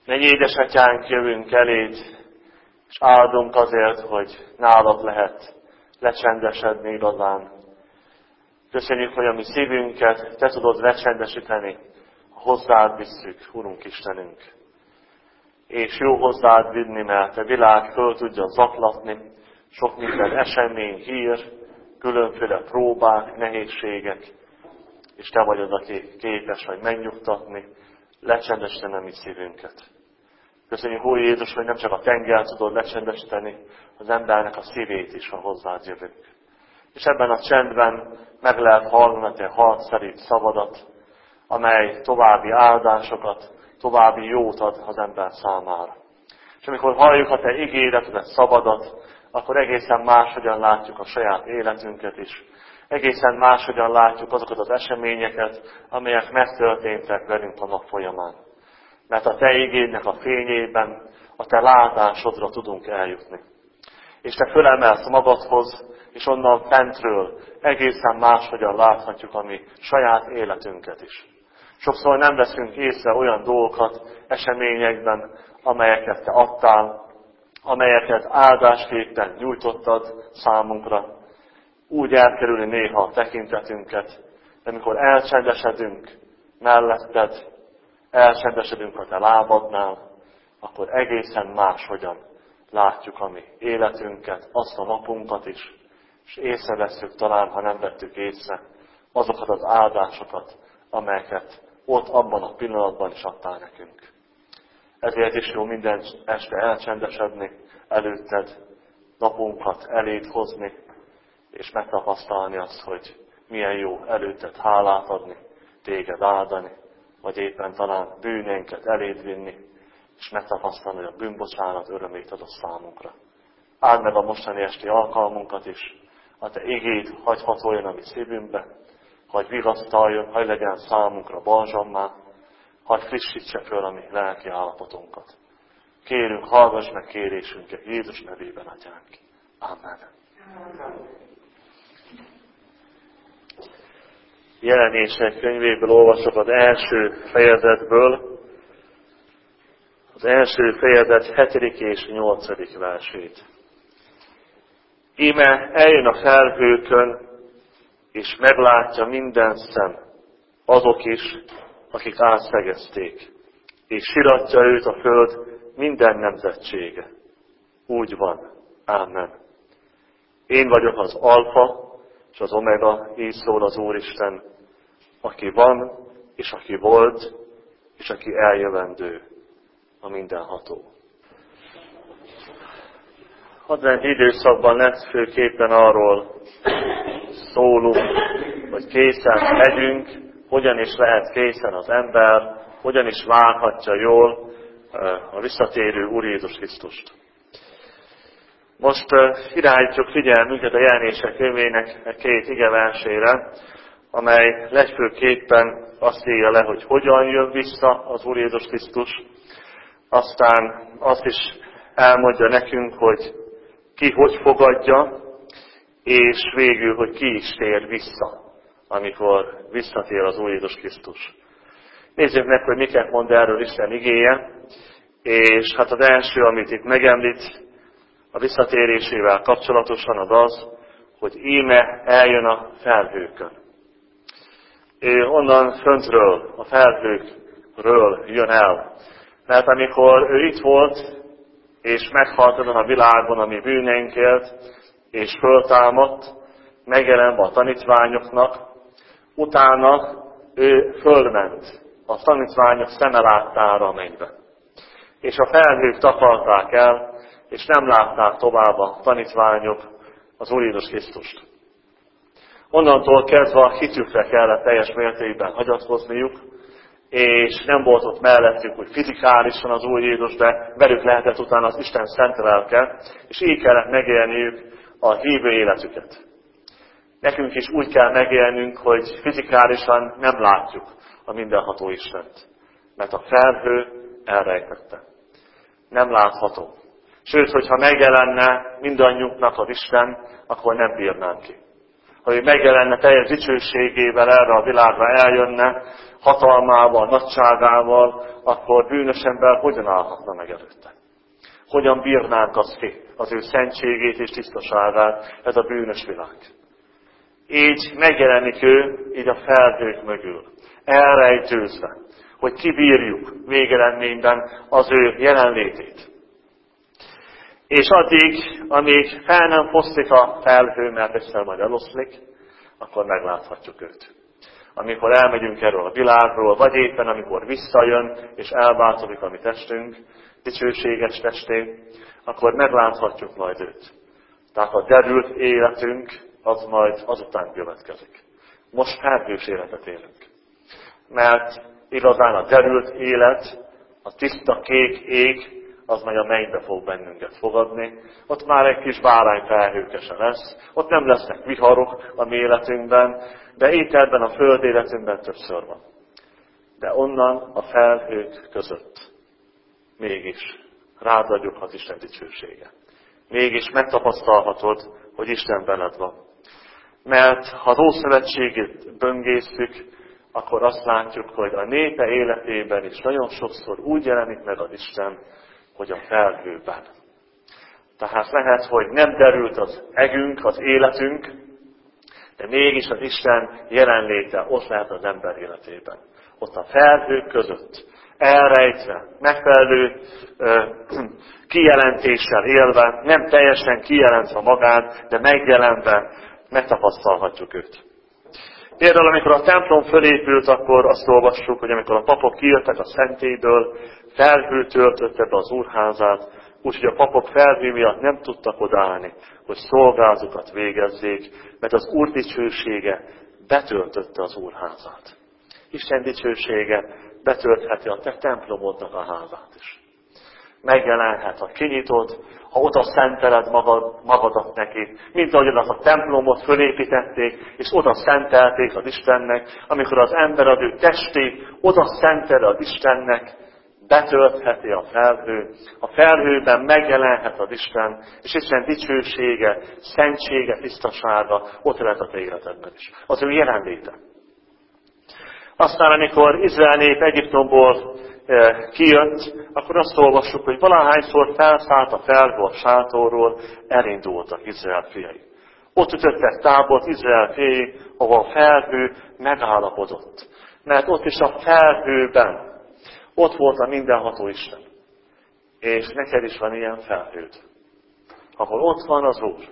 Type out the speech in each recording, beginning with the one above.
Menj édesatyánk, jövünk eléd, és áldunk azért, hogy nálad lehet lecsendesedni igazán. Köszönjük, hogy a mi szívünket te tudod lecsendesíteni, ha hozzád visszük, Urunk Istenünk. És jó hozzád vinni, mert a világ föl tudja zaklatni, sok minden esemény, hír, különféle próbák, nehézségek, és te vagy az, aki képes vagy megnyugtatni, lecsendesíteni a mi szívünket. Köszönjük, Úr Jézus, hogy nem csak a tenger tudod lecsendesíteni, az embernek a szívét is, ha hozzád jövünk. És ebben a csendben meg lehet hallani a te harcszerű szavadat, amely további áldásokat, további jót ad az ember számára. És amikor halljuk a te igédet, a te szavadat, akkor egészen máshogyan látjuk a saját életünket is. Egészen máshogyan látjuk azokat az eseményeket, amelyek megtörténtek velünk a nap folyamán. Mert a te igédnek a fényében, a te látásodra tudunk eljutni. És te fölemelsz magadhoz, és onnan fentről egészen máshogyan láthatjuk a mi saját életünket is. Sokszor nem veszünk észre olyan dolgokat eseményekben, amelyeket te adtál, amelyeket áldásképpen nyújtottad számunkra. Úgy elkerülni néha a tekintetünket, de amikor elcsendesedünk melletted, elcsendesedünk a te lábadnál, akkor egészen máshogyan látjuk a mi életünket, azt a napunkat is, és észrevesszük talán, ha nem vettük észre, azokat az áldásokat, amelyeket ott abban a pillanatban is adtál nekünk. Ezért is jó minden este elcsendesedni előtted, napunkat eléd hozni, és megtapasztalni azt, hogy milyen jó előtted hálát adni, téged áldani, vagy éppen talán bűnénket eléd vinni, és megtapasztalni, hogy a bűnbocsánat örömét adott számunkra. Áld meg a mostani esti alkalmunkat is, a te igéd hagy hatoljon a mi szívünkbe, hagy vigasztaljon, hagy legyen számunkra balzsammá, hagy frissítse föl a mi lelki állapotunkat. Kérünk, hallgass meg kérésünket Jézus nevében, Atyánk. Amen. Jelenések könyvéből olvasok az első fejezetből, az első fejezet 7. és 8. versét. Íme eljön a felhőkön, és meglátja minden szem, azok is, akik átszegezték, és siratja őt a föld minden nemzetsége. Úgy van. Ámen. Én vagyok az alfa és az omega, így szól az Úristen, aki van, és aki volt, és aki eljövendő, a mindenható. Adventi időszakban legfőképpen arról szólunk, hogy készen legyünk, hogyan is lehet készen az ember, hogyan is várhatja jól a visszatérő Úr Jézus Krisztust. Most irányítjuk figyelmünket a Jelenések könyvének két igeversére, amely legfőképpen azt írja le, hogy hogyan jön vissza az Úr Jézus Krisztus, aztán azt is elmondja nekünk, hogy ki hogy fogadja, és végül, hogy ki is tér vissza, amikor visszatér az Úr Jézus Krisztus. Nézzük meg, hogy miket mond erről Isten igéje, és hát az első, amit itt megemlít, a visszatérésével kapcsolatosan az, hogy íme eljön a felhőkön. Ő onnan föntről, a felhőkről jön el. Mert amikor ő itt volt, és meghalt ezen a világon a mi bűneinkért, és föltámadt, megjelent a tanítványoknak, utána ő fölment a tanítványok szeme láttára a mennybe. És a felhők takarták el, és nem látták tovább a tanítványok az Úr Jézus Krisztust. Onnantól kezdve a hitükre kellett teljes mértékben hagyatkozniuk, és nem volt ott mellettük, hogy fizikálisan az Úr Jézus, de velük lehetett utána az Isten szent lelke, és így kellett megélniük a hívő életüket. Nekünk is úgy kell megélnünk, hogy fizikálisan nem látjuk a mindenható Istent, mert a felhő elrejtette. Nem látható. Sőt, hogyha megjelenne mindannyiunknak az Isten, akkor nem bírnánk ki. hogy megjelenne teljes dicsőségével erre a világra eljönne, hatalmával, nagyságával, akkor bűnös ember hogyan állhatna meg előtte? Hogyan bírnánk azt ki, az ő szentségét és tisztaságát, ez a bűnös világ? Így megjelenik ő, így a felhők mögül, elrejtőzve, hogy kibírjuk végeredményben az ő jelenlétét. És addig, amíg fel nem foszlik a felhő, mert egyszer majd eloszlik, akkor megláthatjuk őt. Amikor elmegyünk erről a világról, vagy éppen amikor visszajön, és elváltozik a mi testünk, dicsőséges testé, akkor megláthatjuk majd őt. Tehát a derült életünk, az majd azután következik. Most felhős életet élünk. Mert igazán a derült élet, a tiszta kék ég, az majd a mennybe fog bennünket fogadni. Ott már egy kis bárányfelhőke se lesz, ott nem lesznek viharok a mi életünkben, de itt ebben a föld életünkben többször van. De onnan a felhők között mégis rád vagyok az Isten dicsősége. Mégis megtapasztalhatod, hogy Isten veled van. Mert ha az Ószövetségét böngésztük, akkor azt látjuk, hogy a népe életében is nagyon sokszor úgy jelenik meg az Isten, hogy a felhőben. Tehát lehet, hogy nem derült az egünk, az életünk, de mégis az Isten jelenléte ott lehet az ember életében. Ott a felhők között, elrejtve, megfelelő kijelentéssel élve, nem teljesen kijelentve magát, de megjelenve megtapasztalhatjuk őt. Például, amikor a templom fölépült, akkor azt olvassuk, hogy amikor a papok kijöttek a szentélyből, felhő töltötte be az úrházát, úgyhogy a papok felhő miatt nem tudtak odaállni, hogy szolgálatukat végezzék, mert az Úr dicsősége betöltötte az úrházát. Isten dicsősége betöltheti a te templomodnak a házát is. Megjelenhet, ha kinyitod, ha oda szenteled magadat neki, mint ahogyan az a templomot fölépítették, és oda szentelték az Istennek, amikor az ember az ő testét oda szentel az Istennek, betöltheti a felhő, a felhőben megjelenhet az Isten, és Isten dicsősége, szentsége, tisztasága ott lehet a te életedben is. Az ő jelenléte. Aztán, amikor Izrael nép Egyiptomból kijött, akkor azt olvassuk, hogy valahányszor felszállt a felhő a sátorról, elindultak Izrael fiai. Ott ütöttek tábort Izrael fiai, ahol a felhő megállapodott. Mert ott is a felhőben, ott volt a mindenható Isten. És neked is van ilyen felhőd, ahol ott van az Úr.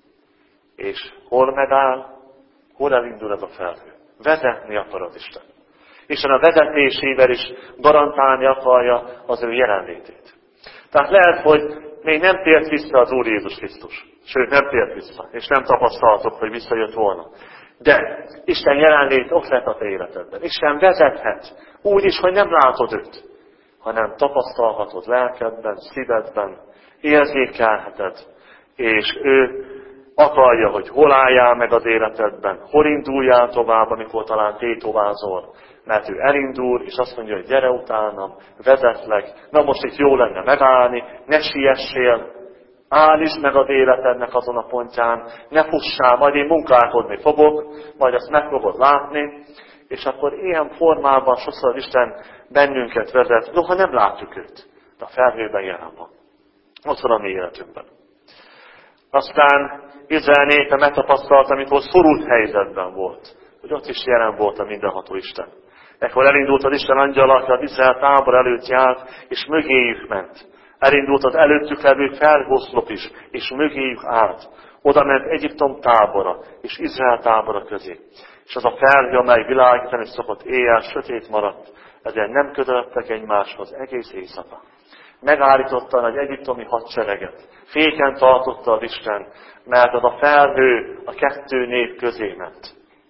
És hol megáll, hol elindul ez a felhő. Vezetni akar az Isten. Isten a vezetésével is garantálni akarja az ő jelenlétét. Tehát lehet, hogy még nem tért vissza az Úr Jézus Krisztus. Sőt, nem tért vissza, és nem tapasztaltok, hogy visszajött volna. De Isten jelenlét ott lett a te életedben. Isten vezethet úgy is, hogy nem látod őt, hanem tapasztalhatod lelkedben, szívedben, érzékelheted, és ő akarja, hogy hol álljál meg az életedben, hol induljál tovább, amikor talán tétovázol, mert ő elindul, és azt mondja, hogy gyere utánam, vezetlek, na most itt jó lenne megállni, ne siessél, állítsd meg az életednek azon a pontján, ne fussál, majd én munkálkodni fogok, majd ezt meg fogod látni, és akkor ilyen formában sokszor az Isten bennünket vezet, noha nem látjuk őt, de a felhőben jelen van. Ott van a mi életünkben. Aztán Izrael népe megtapasztalta, amikor szorult helyzetben volt, hogy ott is jelen volt a mindenható Isten. Ekkor elindult az Isten angyala, aki az Izrael tábor előtt járt, és mögéjük ment. Elindult az előttük levő felhőoszlop is, és mögéjük állt. Oda ment Egyiptom tábora, és Izrael tábora közé. És az a felhő, amely világítani szokott éjjel, sötét maradt, ezért nem közeledtek egymáshoz egész éjszaka. Megállította egy egyiptomi hadsereget. Féken tartotta az Isten, mert az a felhő a kettő nép közé ment.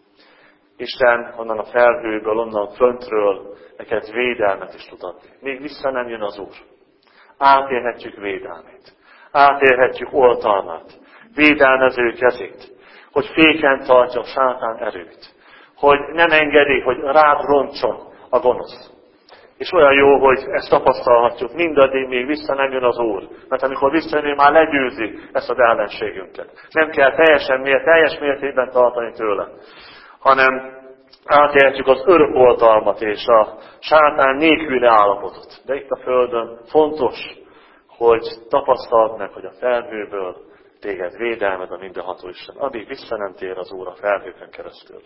Isten onnan a felhőből, onnan föntről neked védelmet is tud adni. Még vissza nem jön az Úr. Átélhetjük védelmét. Átélhetjük oltalmát. Védelmező kezét. Hogy féken tartja a sátán erőt. Hogy nem engedi, hogy rád roncson a gonosz. És olyan jó, hogy ezt tapasztalhatjuk, mindaddig még vissza nem jön az Úr. Mert amikor visszajön, már legyőzi ezt az ellenségünket. Nem kell teljes mértékben tartani tőle, hanem átélhetjük az örökoltalmat és a sátán nélküli állapotot. De itt a Földön fontos, hogy tapasztald meg, hogy a felhőből téged védelmed a mindenható Isten, addig vissza nem tér az Úr a felhőkön keresztül.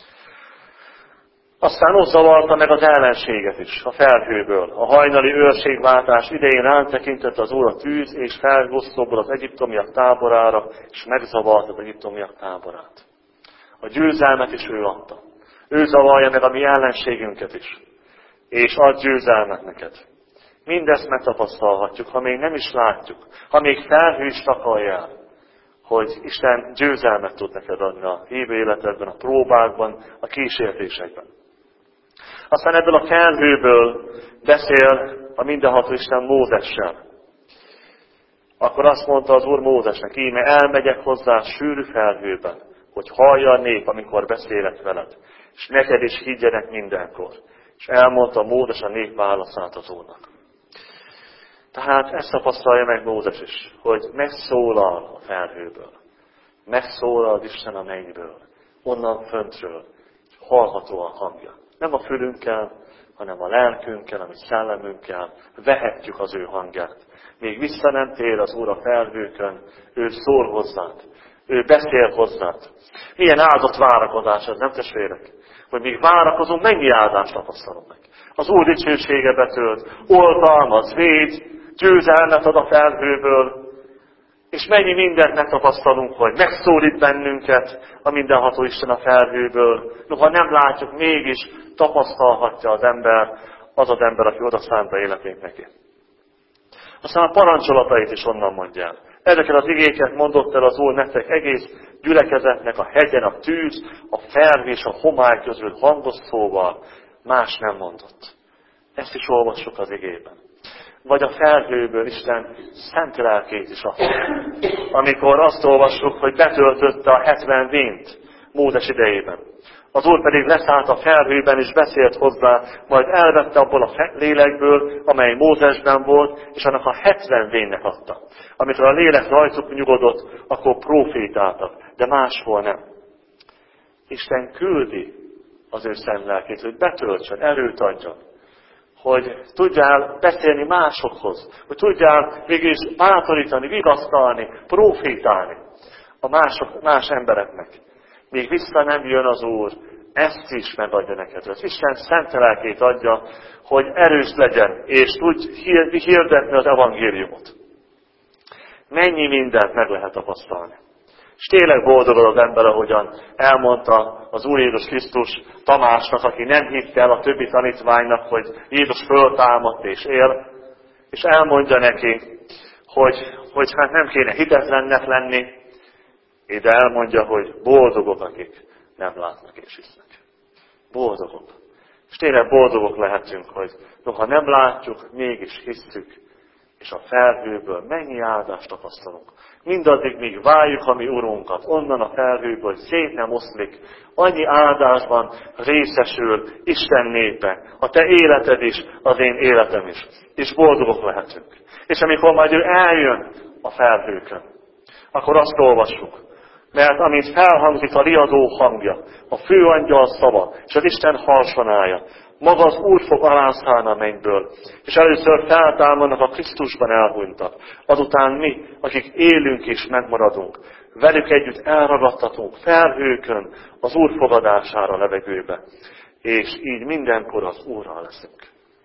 Aztán ott zavarta meg az ellenséget is, a felhőből. A hajnali őrségváltás idején rántekintett az Úr a tűz, és felhosszobban az egyiptomiak táborára, és megzavarta az egyiptomiak táborát. A győzelmet is ő adta. Ő zavarja meg a mi ellenségünket is. És ad győzelmet neked. Mindezt megtapasztalhatjuk, ha még nem is látjuk, ha még felhő is takarjál, hogy Isten győzelmet tud neked adni a hívő életedben, a próbákban, a kísértésekben. Aztán ebből a felhőből beszél a mindenható Isten Mózessel. Akkor azt mondta az Úr Mózesnek, íme elmegyek hozzá sűrű felhőben, hogy hallja a nép, amikor beszélek veled, és neked is higgyenek mindenkor. És elmondta Mózes a nép válaszát az Úrnak. Tehát ezt tapasztalja meg Mózes is, hogy megszólal a felhőből. Megszólal az Isten a mennyből, onnan föntről, hallható a hangja. Nem a fülünkkel, hanem a lelkünkkel, a mi szellemünkkel vehetjük az ő hangját. Még vissza nem tér az Úr a felhőkön, ő szól hozzád, ő beszél hozzád. Milyen áldott várakozás ez, nem testvérek? Hogy még várakozunk, mennyi áldást tapasztalunk meg. Az Úr dicsősége betölt, oltalmaz, véd, győzelmet ad a felhőből, és mennyi mindent megtapasztalunk, hogy megszólít bennünket a mindenható Isten a felhőből. Noha nem látjuk, mégis tapasztalhatja az ember, aki oda szánta életét neki. Aztán a parancsolatait is onnan mondja el. Ezeket az igéket mondott el az Úr nektek egész gyülekezetnek, a hegyen a tűz, a felhő és a homály közül hangos szóval. Más nem mondott. Ezt is olvassuk az igében. Vagy a felhőből Isten szent lelkét is adta. Amikor azt olvassuk, hogy betöltötte a 70 vént Mózes idejében. Az Úr pedig leszállt a felhőben és beszélt hozzá, majd elvette abból a lélekből, amely Mózesben volt, és annak a 70 vénnek adta. Amikor a lélek rajtuk nyugodott, akkor profétáltak, de máshol nem. Isten küldi az ő szent lelkét, hogy betöltsön, erőt adjon. Hogy tudjál beszélni másokhoz, hogy tudjál mégis bátorítani, vigasztalni, profétálni a más embereknek. Még vissza nem jön az Úr, ezt is megadja neked. Az Isten szent lelkét adja, hogy erős legyen, és tudj hirdetni az evangéliumot. Mennyi mindent meg lehet tapasztalni. És tényleg boldog az ember, ahogyan elmondta az Úr Jézus Krisztus Tamásnak, aki nem hitte el a többi tanítványnak, hogy Jézus föltámadt és él, és elmondja neki, hogy hát nem kéne hitetlennek lenni, de elmondja, hogy boldogok, akik nem látnak és hisznek. Boldogok. És tényleg boldogok lehetünk, hogy noha nem látjuk, mégis hisszük, és a felhőből mennyi áldást tapasztalunk. Mindaddig, míg várjuk a mi Urunkat, onnan a felhőből, hogy szét nem oszlik, annyi áldásban részesül Isten népe, a te életed is, az én életem is. És boldogok lehetünk. És amikor majd ő eljön a felhőkön, akkor azt olvassuk. Mert amint felhangzik a riadó hangja, a főangyal szava, és az Isten harsonája, maga az Úr fog alászállni a mennyből, és először feltámadnak a Krisztusban elhunytak. Azután mi, akik élünk és megmaradunk, velük együtt elragadtatunk felhőkön az Úr fogadására levegőbe, és így mindenkor az Úrral leszünk.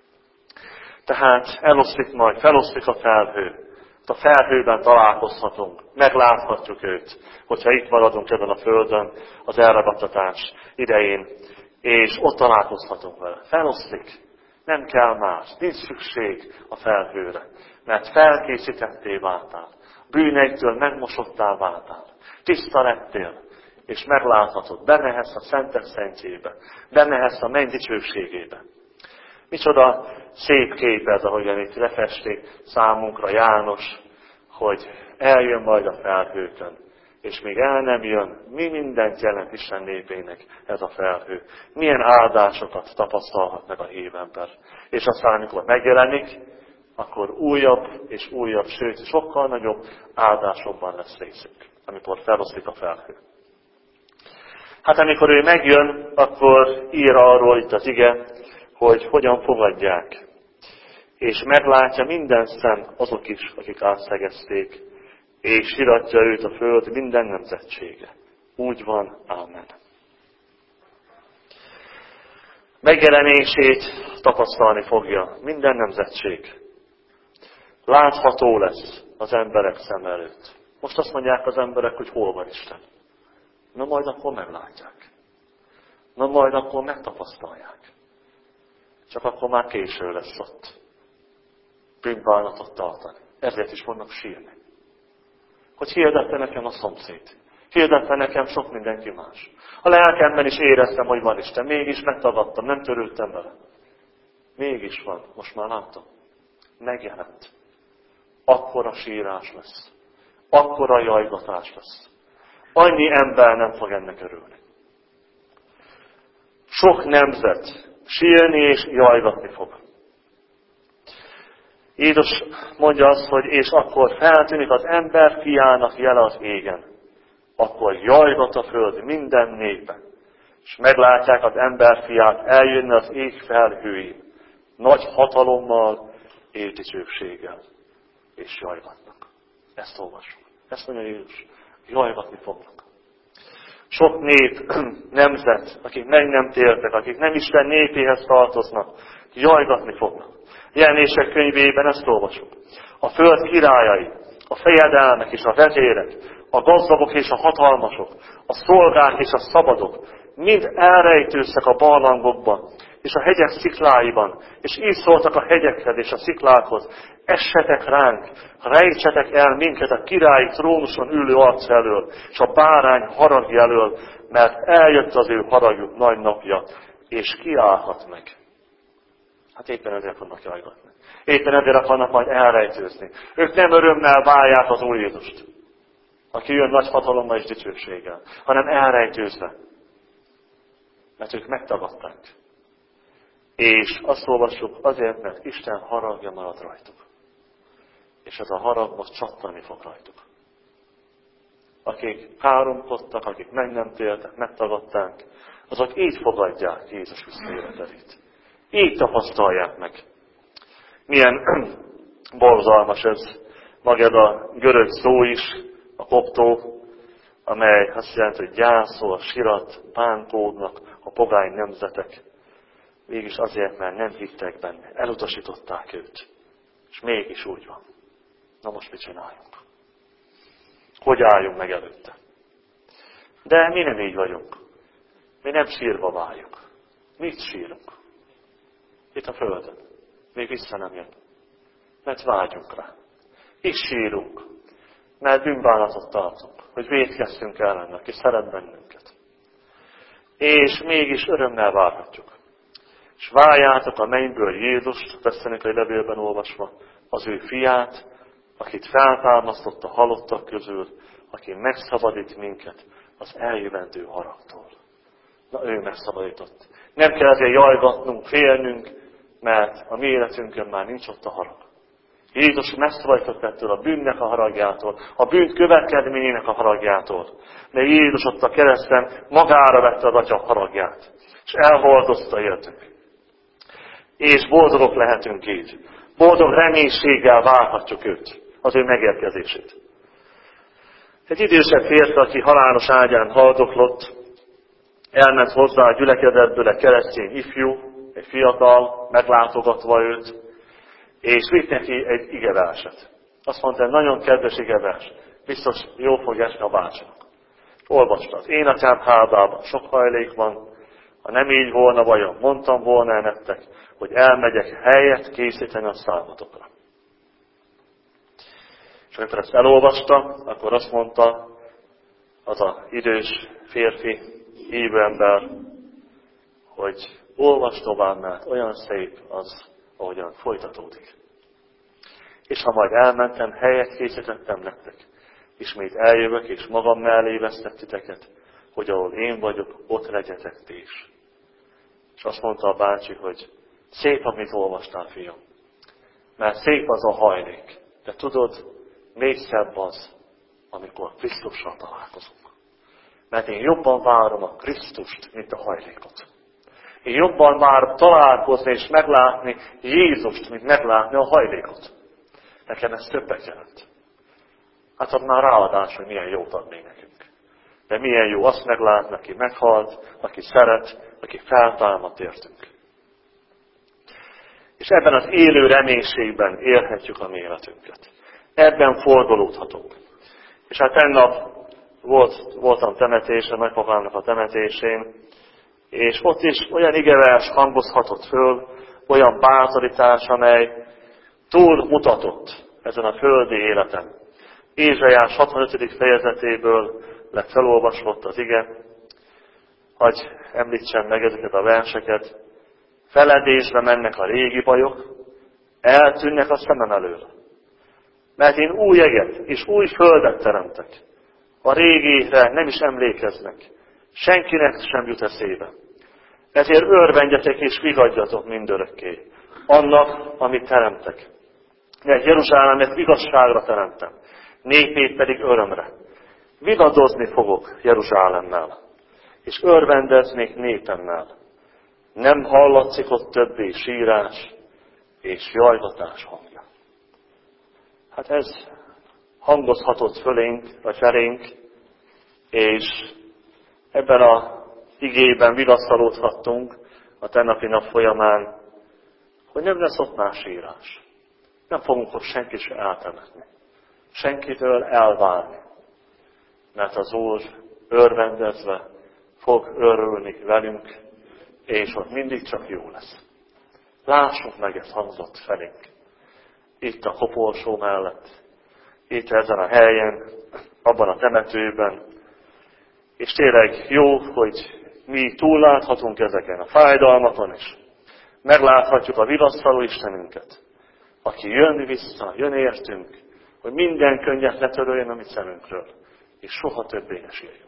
Tehát feloszlik a felhő. A felhőben találkozhatunk, megláthatjuk őt, hogyha itt maradunk ezen a földön az elragadtatás idején, és ott találkozhatunk vele. Feloszlik, nem kell más, nincs szükség a felhőre, mert felkészítetté váltál, bűneiktől megmosottá váltál, tiszta lettél, és megláthatod, bemehetsz a szentek szentjébe, bemehetsz a menny dicsőségébe. Micsoda szép kép ez, ahogyan itt lefesti számunkra János, hogy eljön majd a felhőkön, és még el nem jön, mi mindent jelent Isten népének ez a felhő. Milyen áldásokat tapasztalhat meg a hívember. És aztán, amikor megjelenik, akkor újabb és újabb, sőt, sokkal nagyobb áldásokban lesz részük, amikor feloszlik a felhő. Hát amikor ő megjön, akkor ír arról itt az ige, hogy hogyan fogadják. És meglátja minden szem, azok is, akik átszegezték, és siratja őt a föld minden nemzetsége. Úgy van, ámen. Megjelenését tapasztalni fogja minden nemzetség. Látható lesz az emberek szem előtt. Most azt mondják az emberek, hogy hol van Isten. Na majd akkor meglátják. Na majd akkor megtapasztalják. Csak akkor már késő lesz ott. Bűnbánatot tartani. Ezért is vannak sírni. Hogy hirdette nekem a szomszéd. Hirdette nekem sok mindenki más. A lelkemben is éreztem, hogy van Isten. Mégis megtagadtam, nem törődtem vele. Mégis van, most már látom. Megjelent. Akkora sírás lesz. Akkora jajgatás lesz. Annyi ember nem fog ennek örülni. Sok nemzet sírni és jajgatni fog. Jézus mondja azt, hogy és akkor feltűnik az ember fiának jele az égen. Akkor jajgat a föld minden népe. És meglátják az ember fiát eljönni az ég felhőin. Nagy hatalommal és dicsőséggel. És jajgatnak. Ezt olvassuk. Ezt mondja Jézus. Jajgatni fognak. Sok nép, nemzet, akik meg nem tértek, akik nem Isten népéhez tartoznak, jajgatni fognak. Jelenések könyvében ezt olvasjuk. A föld királyai, a fejedelmek és a vezérek, a gazdagok és a hatalmasok, a szolgák és a szabadok, mind elrejtőztek a barlangokban, és a hegyek szikláiban, és így szóltak a hegyekhez és a sziklákhoz, essetek ránk, rejtsetek el minket a királyi trónuson ülő arc elől, és a bárány haragja elől, mert eljött az ő haragjuk nagy napja, és kiállhat meg. Hát éppen ezért fognak jajgatni. Éppen ezért akarnak majd elrejtőzni. Ők nem örömmel várják az Úr Jézust, aki jön nagy hatalommal és dicsőséggel, hanem elrejtőzve. Mert ők megtagadták. És azt olvassuk azért, mert Isten haragja marad rajtuk. És ez a harag most csattani fog rajtuk. Akik káromkodtak, akik meg nem tértek, megtagadták, azok így fogadják Jézus visszajövetelét. Így tapasztalják meg. Milyen borzalmas ez, maga a görög szó is, a koptó, amely azt jelenti, hogy gyászol, sirat, bánkódnak a pogány nemzetek. Mégis azért, mert nem hittek benne. Elutasították őt. És mégis úgy van. Na most mit csináljunk? Hogy álljunk meg előtte? De mi nem így vagyunk. Mi nem sírva várjuk. Mit sírunk? Itt a földön. Még vissza nem jön. Mert vágyunk rá. Itt sírunk. Mert bűnbánatot tartunk. Hogy vétkeztünk ellennek, és szeret bennünket. És mégis örömmel várhatjuk. És várjátok a mennyből Jézust, Tesszalonikai levélben olvasva, az ő fiát, akit feltámasztott a halottak közül, aki megszabadít minket az eljövendő haragtól. Na, ő megszabadított. Nem kell ezért jajgatnunk, félnünk, mert a mi életünkön már nincs ott a harag. Jézus megszabadított ettől a bűnnek a haragjától, a bűn következményének a haragjától. De Jézus ott a kereszten magára vette az Atya haragját, és elhordozta értünk. És boldogok lehetünk így. Boldog reménységgel várhatjuk őt, az ő megérkezését. Egy idősebb férfi, aki halálos ágyán haldoklott, elment hozzá a gyülekezetből egy keresztény ifjú, egy fiatal, meglátogatva őt, és vitt neki egy igeverset. Azt mondta, nagyon kedves igevers, biztos jól fog esni a bácsinak. Olvastad, én atyám házában sok hajlék van, ha nem így volna, vajon mondtam volna nektek, hogy elmegyek helyet készíteni a számotokra. És amikor ezt elolvasta, akkor azt mondta az az idős férfi, hívő ember, hogy olvasd tovább, mert olyan szép az, ahogyan folytatódik. És ha majd elmentem, helyet készítettem nektek. ismét eljövök, és magam mellé vesztek titeket, hogy ahol én vagyok, ott legyetek ti is. És azt mondta a bácsi, hogy szép, amit olvastál, fiam. Mert szép az a hajlék. De tudod, még szebb az, amikor Krisztussal találkozunk. Mert én jobban várom a Krisztust, mint a hajlékot. Én jobban várom találkozni és meglátni Jézust, mint meglátni a hajlékot. Nekem ez többet jelent. Hát ad már ráadás, hogy milyen jót ad még nekünk. De milyen jó azt meglátni, aki meghalt, aki szeret, aki feltámadt értünk. És ebben az élő reménységben élhetjük a mi életünket. Ebben fordulódhatunk. És hát tennap voltam temetésen, nagypapámnak a temetésén, és ott is olyan igevers hangozhatott föl, olyan bátorítás, amely túl mutatott ezen a földi életen. Ézsaiás 65. fejezetéből lett felolvasott az ige, hagy említsem meg ezeket a verseket. Feledésbe mennek a régi bajok, eltűnnek a szemem elől. Mert én új eget és új földet teremtek. A régire nem is emlékeznek. Senkinek sem jut eszébe. Ezért örvendjetek és vigadjatok mindörökké annak, amit teremtek. Mert Jeruzsálemet igazságra teremtem, népét pedig örömre. Vigadozni fogok Jeruzsálemmel, és örvendeznék népemmel. Nem hallatszik ott többé sírás és jajgatás hangja. Hát ez hangozhatott fölénk, vagy felénk, és ebben a igében vigasztalódhattunk a tennapi nap folyamán, hogy nem lesz ott más sírás. Nem fogunk ott senki se eltemetni. Senkitől elválni. Mert az Úr örvendezve fog örülni velünk, és ott mindig csak jó lesz. Lássuk meg, ez hangzott felénk. Itt a koporsó mellett, itt ezen a helyen, abban a temetőben. És tényleg jó, hogy mi túlláthatunk ezeken a fájdalmakon is. Megláthatjuk a vigasztaló Istenünket, aki jön vissza, jön értünk, hogy minden könnyet letöröljön a mi szemünkről, és soha többé ne sírjunk.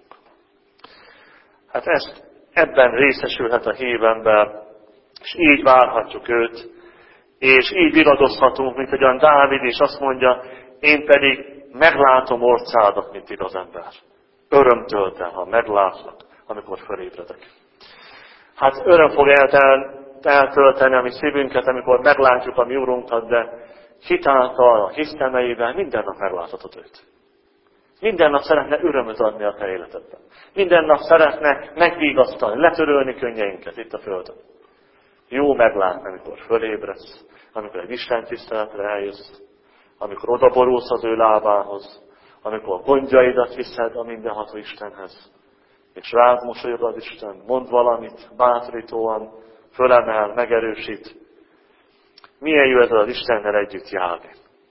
Hát ebben részesülhet a hív ember, és így várhatjuk őt, és így vigadozhatunk, mint ahogyan Dávid is azt mondja, én pedig meglátom orcádat, mint igaz ember. Öröm tölt el, ha meglátlak, amikor fölébredek. Hát öröm fog eltölteni a mi szívünket, amikor meglátjuk a mi Urunkat, de hitáltal, a hisztemeivel minden nap megláthatod őt. Minden nap szeretne örömöt adni a te életedben. Minden nap szeretne megvigasztalni, letörölni könnyeinket itt a földön. Jó meglátni, amikor fölébredsz, amikor egy Isten tiszteletre eljössz, amikor odaborulsz az ő lábához, amikor gondjaidat viszed a mindenható Istenhez, és rád mosolyog az Isten, mond valamit, bátorítóan, fölemel, megerősít. Milyen jó ez az Istennel együtt járni.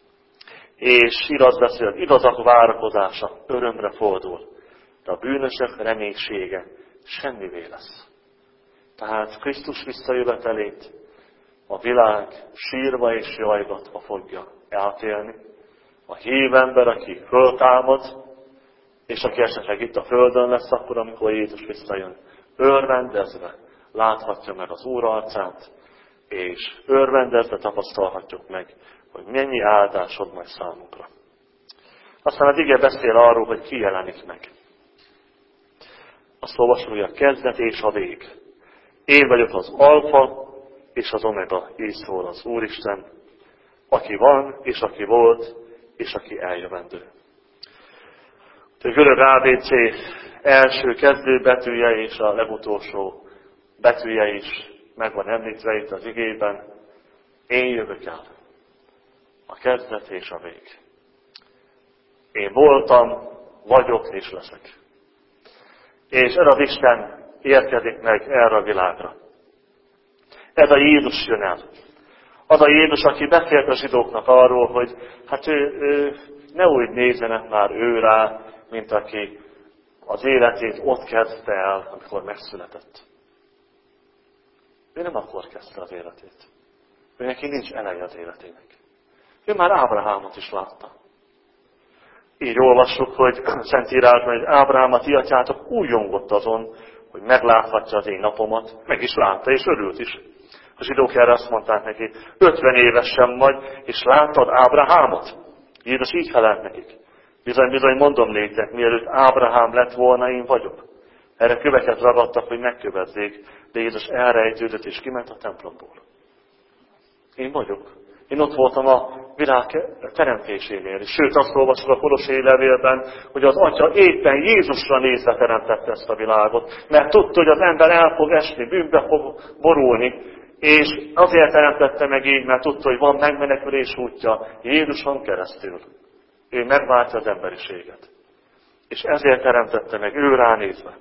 És igaz lesz, hogy az igazak várakozása örömre fordul, de a bűnösök reménysége semmivé lesz. Tehát Krisztus visszajövetelét a világ sírva és jajgatva fogja eltélni. A hív ember, aki föltámad, és aki esetleg itt a földön lesz akkor, amikor Jézus visszajön, örvendezve láthatja meg az Úr arcát, és örvendezve tapasztalhatjuk meg, hogy mennyi áldásod majd számunkra. Aztán az ige beszél arról, hogy ki jelenik meg. Azt olvasom, hogy a kezdet és a vég. Én vagyok az alfa és az omega, így szól az Úristen, aki van, és aki volt, és aki eljövendő. A görög ABC első kezdő betűje és a legutolsó betűje is meg van említve itt az igében. Én jövök el. A kezdet és a vég. Én voltam, vagyok és leszek. És ez az Isten érkezik meg erre a világra. Ez a Jézus jön el. Az a Jézus, aki beszélt a zsidóknak arról, hogy hát ő ne úgy nézzenek már ő rá, mint aki az életét ott kezdte el, amikor megszületett. Ő nem akkor kezdte az életét. Ő neki nincs eleje az életének. Ő már Ábrahámot is látta. Így olvassuk, hogy Szentírásban, hogy Ábrahám a ti atyátok újjongott azon, hogy megláthatja az én napomat. Meg is látta, és örült is. A zsidók erre azt mondták neki, 50 évesen vagy, és láttad Ábrahámot? Jézus így felelt nekik. Bizony, bizony, mondom néktek, mielőtt Ábrahám lett volna, én vagyok. Erre köveket ragadtak, hogy megkövezzék, de Jézus elrejtődött és kiment a templomból. Én vagyok. Én ott voltam a világ teremtésénél. Sőt, azt olvasod a Kolossé levélben, hogy az Atya éppen Jézusra nézve teremtette ezt a világot. Mert tudta, hogy az ember el fog esni, bűnbe fog borulni. És azért teremtette meg így, mert tudta, hogy van megmenekülés útja Jézuson keresztül. Ő megváltja az emberiséget. És ezért teremtette meg, ő ránézve.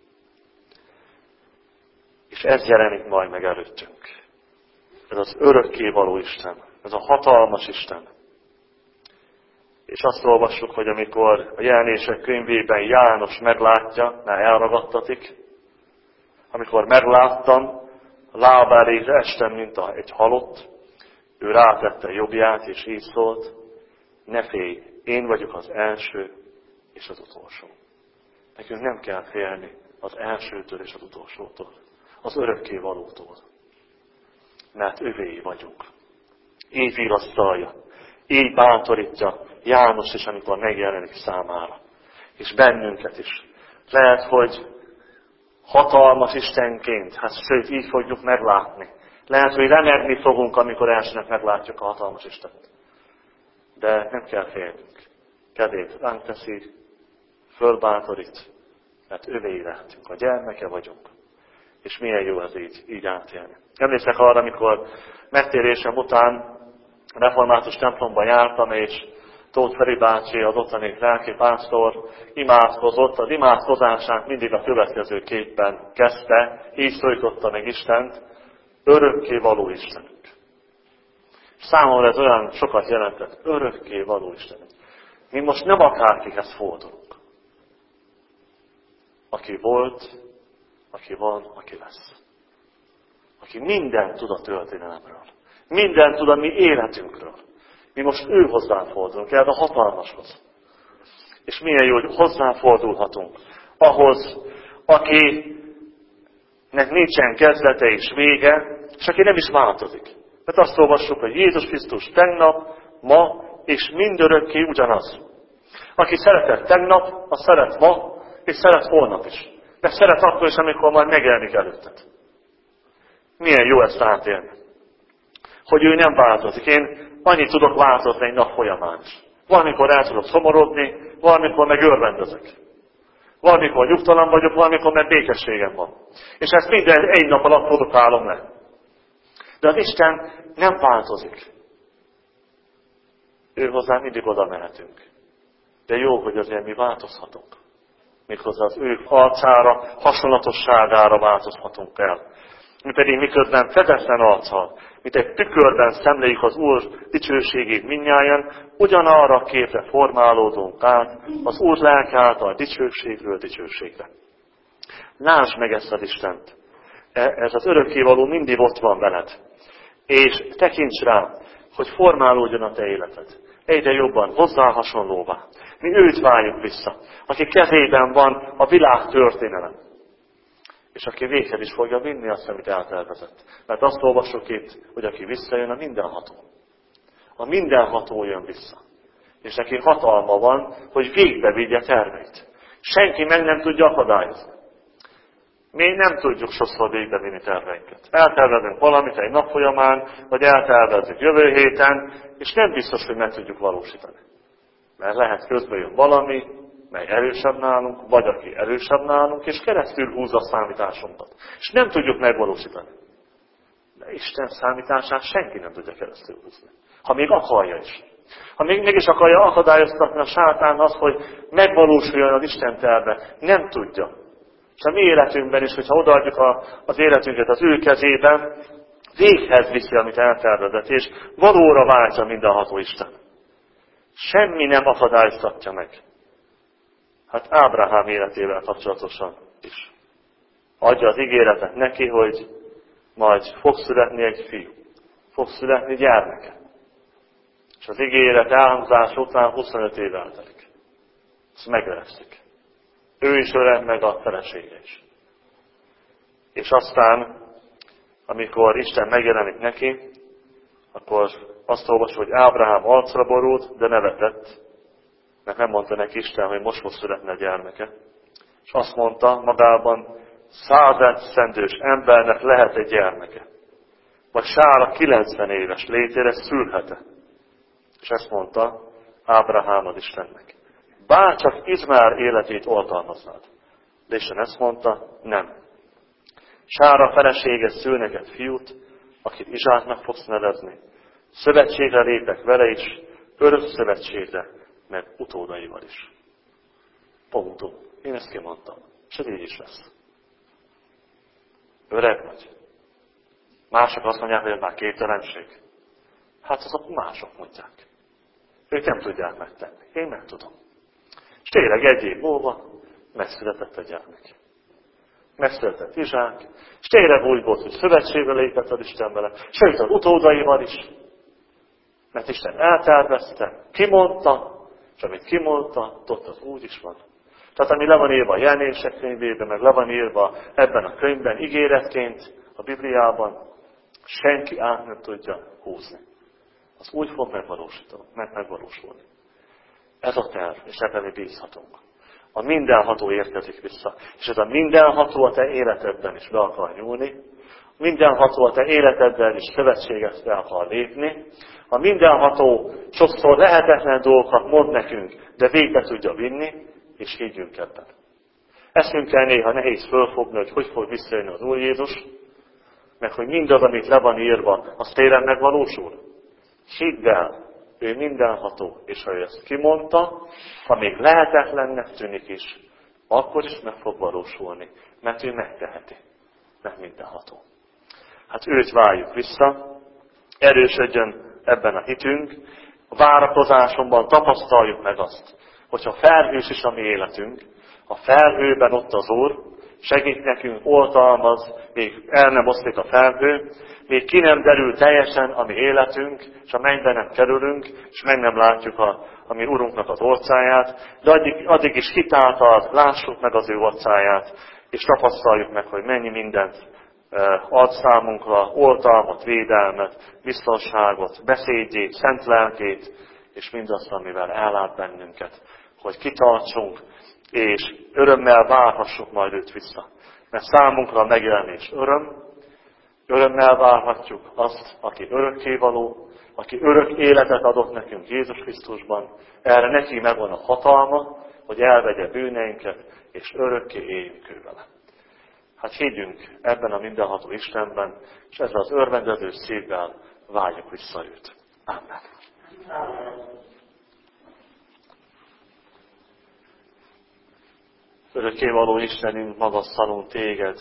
És ez jelenik majd meg előttünk. Ez az örökkévaló Isten. Ez a hatalmas Isten. És azt olvassuk, hogy amikor a Jelenések könyvében János meglátja, már elragadtatik, amikor megláttam, a lábára estem, mint egy halott, ő rátette jobbját, és így szólt, ne félj, én vagyok az első és az utolsó. Nekünk nem kell félni az elsőtől és az utolsótól, az örökkévalótól. Mert övéi vagyunk. Így vigasztalja, így bátorítja János is, amikor megjelenik számára. És bennünket is. Lehet, hogy hatalmas Istenként, hát sőt, így fogjuk meglátni. Lehet, hogy remegni fogunk, amikor elsőnek meglátjuk a hatalmas Istent. De nem kell félnünk. Kedét ránk teszi, fölbátorít, mert övéi lehetünk. A gyermeke vagyunk. És milyen jó ez így átélni. Emlékszek arra, amikor megtérésem után református templomban jártam, és Tóth Feri bácsi, az ottani lelkipásztor imádkozott, az imádkozását mindig a következő képpen kezdte, így szólította meg Istent, örökkévaló Istenünk. Számomra ez olyan sokat jelentett, örökkévaló Istenünk. Mi most nem akárkihez fordulunk. Aki volt, aki van, aki lesz. Aki mindent tud a történelemről. Mindent tud a mi életünkről. Mi most ő hozzáfordulunk, ez a hatalmashoz. És milyen jó, hogy hozzáfordulhatunk ahhoz, akinek nincsen kezdete és vége, és aki nem is változik. Mert azt olvassuk, hogy Jézus Krisztus tegnap, ma és mindörökké ugyanaz. Aki szeretett tegnap, az szeret ma, és szeret holnap is. De szeret akkor is, amikor majd megjelenik előtted. Milyen jó ezt átélni. Hogy ő nem változik. Én annyit tudok változni egy nap folyamán is. Valamikor el tudok szomorodni, valamikor meg örvendezek. Valamikor nyugtalan vagyok, valamikor meg békességem van. És ezt minden egy nap alatt produkálom le. De az Isten nem változik. Ő hozzá mindig oda mehetünk. De jó, hogy azért mi változhatunk. Méghozzá az ő arcára, hasonlatosságára változhatunk el. Mi pedig miközben fedetlen arccal, mint egy tükörben szemléljük az Úr dicsőségét mindnyájan, ugyanarra a képre formálódunk át, az Úr lelke által dicsőségről dicsőségre. Lásd meg ezt az Istent. Ez az örökkévaló mindig ott van veled. És tekints rá, hogy formálódjon a te életed. Egyre jobban hozzá hasonlóvá. Mi őt várjuk vissza, aki kezében van a világ történelem. És aki véghez is fogja vinni azt, amit eltervezett. Mert azt olvasok itt, hogy aki visszajön, a mindenható. A mindenható jön vissza. És neki hatalma van, hogy végbe vigye terveit. Senki meg nem tudja akadályozni. Mi nem tudjuk sokszor végbevinni terveinket. Eltervezünk valamit egy nap folyamán, vagy eltervezünk jövő héten, és nem biztos, hogy meg tudjuk valósítani. Mert lehet közben jön valami, mely erősebb nálunk, vagy aki erősebb nálunk, és keresztül húzza a számításunkat. És nem tudjuk megvalósítani. De Isten számítását senki nem tudja keresztül húzni. Ha még akarja is. Ha még mégis akarja akadályoztatni a sátán az, hogy megvalósuljon az Isten terve, nem tudja. És a mi életünkben is, hogyha odaadjuk az életünket az ő kezében, véghez viszi, amit eltervezett, és valóra váltja mindenható Isten. Semmi nem akadályoztatja meg. Hát Ábrahám életével kapcsolatosan is. Adja az ígéretet neki, hogy majd fog születni egy fiú. Fog születni gyermeke. És az ígéret elhangzás után 25 év eltelik. Ezt megöregszik. Ő is öreg, meg a felesége is. És aztán, amikor Isten megjelenik neki, akkor azt olvasod, hogy Ábrahám arcra borult, de nevetett, mert nem mondta neki Isten, hogy most fog születni a gyermeke. És azt mondta magában, 100 esztendős embernek lehet egy gyermeke. Vagy Sára 90 éves létére szülhet-e. És ezt mondta Ábrahám az Istennek. Bárcsak Izmael életét oltalmaznád. De Isten ezt mondta, nem. Sára felesége szül neked fiút, akit Izsáknak fogsz nevezni. Szövetségre lépek vele is, örök szövetségre, meg utódaival is. Pontum. Én ezt kimondtam. És ez így is lesz. Öreg vagy. Mások azt mondják, hogy ez már képtelenség. Hát azok mások mondják. Ők nem tudják megtenni. Én meg tudom. És tényleg egy év múlva megszületett a gyermek. Megszületett Izsák, és tényleg úgy volt, hogy szövetségre lépett az Isten vele, sőt az utódaival is. Mert Isten eltervezte, kimondta, és amit kimondta, ott az úgy is van. Tehát ami le van írva a Jelenések könyvében, meg le van írva ebben a könyvben ígéretként a Bibliában, senki át nem tudja húzni. Az úgy fog megvalósulni. Ez a terv, és ebben mi bízhatunk. A mindenható érkezik vissza. És ez a mindenható a te életedben is be akar nyúlni. Mindenható a te életedben is szövetséget be akar lépni. A mindenható sokszor lehetetlen dolgokat mond nekünk, de végbe tudja vinni, és higgyünk ebben. Eszünkkel néha nehéz fölfogni, hogy fog visszajönni az Úr Jézus, meg hogy mindaz, amit le van írva, az tényleg megvalósul. Hidd el, ő mindenható, és ha ő ezt kimondta, ha még lehetetlennek tűnik is, akkor is meg fog valósulni, mert ő megteheti, mert mindenható. Hát őt várjuk vissza, erősödjön ebben a hitünk, a várakozásomban tapasztaljuk meg azt, hogyha felhős is a mi életünk, a felhőben ott az Úr, segít nekünk, oltalmaz, még el nem oszlik a felhő, még ki nem derül teljesen a mi életünk, és a mennybe nem kerülünk, és meg nem látjuk a mi Urunknak az orcáját, de addig is hitáltal lássuk meg az ő orcáját, és tapasztaljuk meg, hogy mennyi mindent ad számunkra, oltalmat, védelmet, biztonságot, beszédjét, szent lelkét, és mindazt, amivel ellát bennünket, hogy kitartsunk, és örömmel várhassuk majd őt vissza. Mert számunkra a megjelenés örömmel várhatjuk azt, aki örökkévaló, aki örök életet adott nekünk Jézus Krisztusban, erre neki megvan a hatalma, hogy elvegye bűneinket, és örökké éljünk ő vele. Hát higgyünk ebben a mindenható Istenben, és ezzel az örvendező szívvel várjuk vissza őt. Amen. Örökkévaló Istenünk, magasztalunk téged,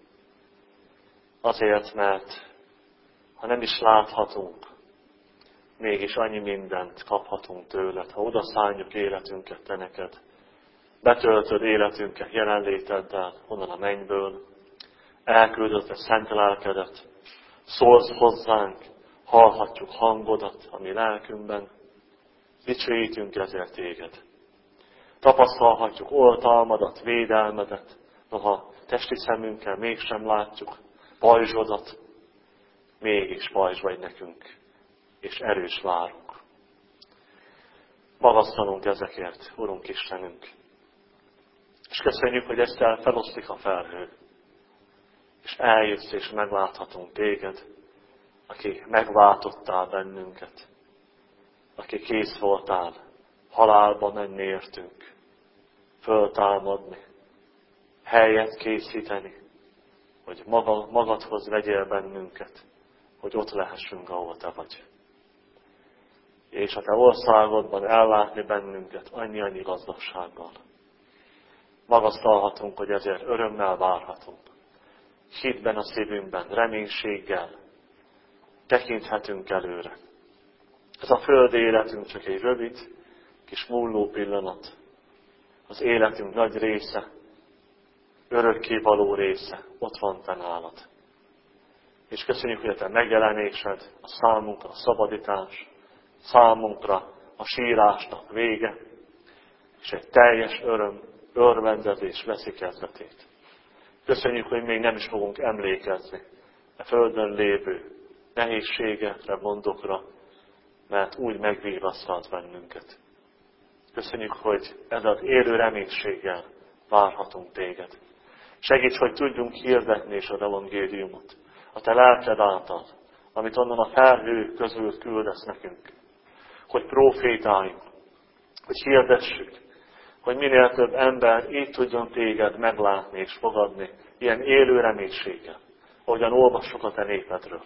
azért, mert ha nem is láthatunk, mégis annyi mindent kaphatunk tőled, ha odaszálljuk életünket te neked, betöltöd életünket jelenléteddel, onnan a mennyből, elküldöd a szent lelkedet, szólsz hozzánk, hallhatjuk hangodat a mi lelkünkben, dicsőítünk ezért téged. Tapasztalhatjuk oltalmadat, védelmedet, noha testi szemünkkel mégsem látjuk pajzsodat, mégis pajzs vagy nekünk, és erős várunk. Magasztalunk ezekért, Urunk Istenünk. És köszönjük, hogy ezzel feloszlik a felhő, és eljössz, és megláthatunk téged, aki megváltottál bennünket, aki kész voltál halálba menni értünk, föltámadni, helyet készíteni, hogy magadhoz vegyél bennünket, hogy ott lehessünk, ahol te vagy. És a te országodban ellátni bennünket annyi gazdagsággal. Magasztalhatunk, hogy ezért örömmel várhatunk. Hitben a szívünkben, reménységgel tekinthetünk előre. Ez a földi életünk csak egy rövid, kis múló pillanat. Az életünk nagy része, örökkévaló része, ott van te nálad. És köszönjük, hogy a te megjelenésed, a számunkra a szabadítás, számunkra a sírásnak vége, és egy teljes öröm, örvendezés veszi kezdetét. Köszönjük, hogy még nem is fogunk emlékezni a földön lévő nehézségekre, gondokra, mert úgy megvigasztalt bennünket. Köszönjük, hogy ez az élő reménységgel várhatunk téged. Segíts, hogy tudjunk hirdetni is az evangéliumot, a te lelked által, amit onnan a felhő közül küldesz nekünk. Hogy profétáljunk, hogy hirdessük, hogy minél több ember így tudjon téged meglátni és fogadni, ilyen élő reménységgel, ahogyan olvassuk a te népedről.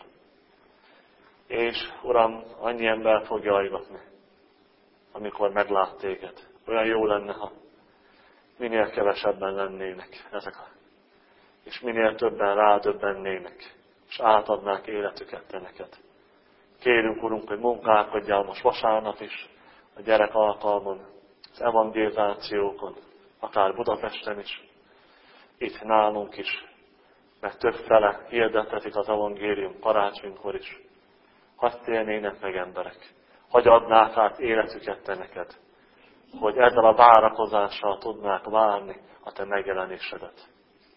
És Uram, annyi ember fog jajgatni, amikor meglát téged. Olyan jó lenne, ha minél kevesebben lennének ezek, és minél többen rádöbbennének, és átadnák életüket te neked. Kérünk, Urunk, hogy munkálkodjál most vasárnap is, a gyerek alkalmon, az evangelizációkon, akár Budapesten is, itt nálunk is, mert többfele hirdettetik az evangélium karácsonykor is. Hadd térnének meg emberek, hadd adnák át életüket te neked, hogy ezzel a várakozással tudnák várni a te megjelenésedet.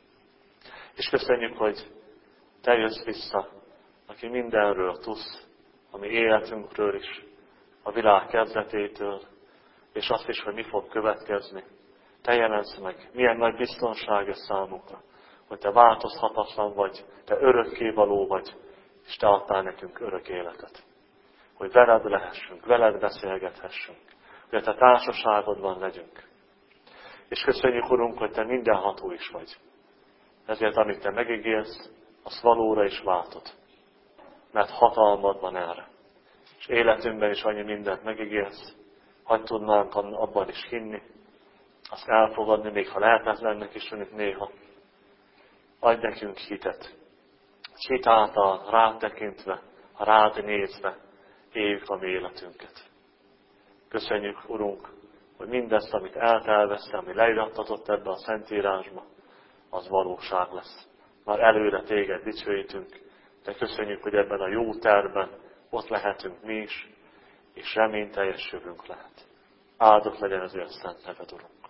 És köszönjük, hogy te jössz vissza, aki mindenről tudsz, a mi életünkről is, a világ kezdetétől, és azt is, hogy mi fog következni. Te jelensz meg, milyen nagy biztonság ez számunkra, hogy te változhatatlan vagy, te örökkévaló vagy, és te adtál nekünk örök életet. Hogy veled lehessünk, veled beszélgethessünk, hogy a te társaságodban legyünk. És köszönjük, Urunk, hogy te mindenható is vagy. Ezért, amit te megígérsz, azt valóra is váltod. Mert hatalmad van erre. És életünkben is annyi mindent megígérsz, hadd tudnánk abban is hinni, azt elfogadni, még ha lehetetlennek is tűnik néha. Adj nekünk hitet. Hit által rád tekintve, rád nézve éljük a mi életünket. Köszönjük, Urunk, hogy mindezt, amit eltelveszte, ami leirattatott ebbe a Szentírásba, az valóság lesz. Már előre téged dicsőítünk, de köszönjük, hogy ebben a jó tervben ott lehetünk mi is, és reményteljes jövőnk lehet. Áldott legyen az olyan szent neved, Urunk.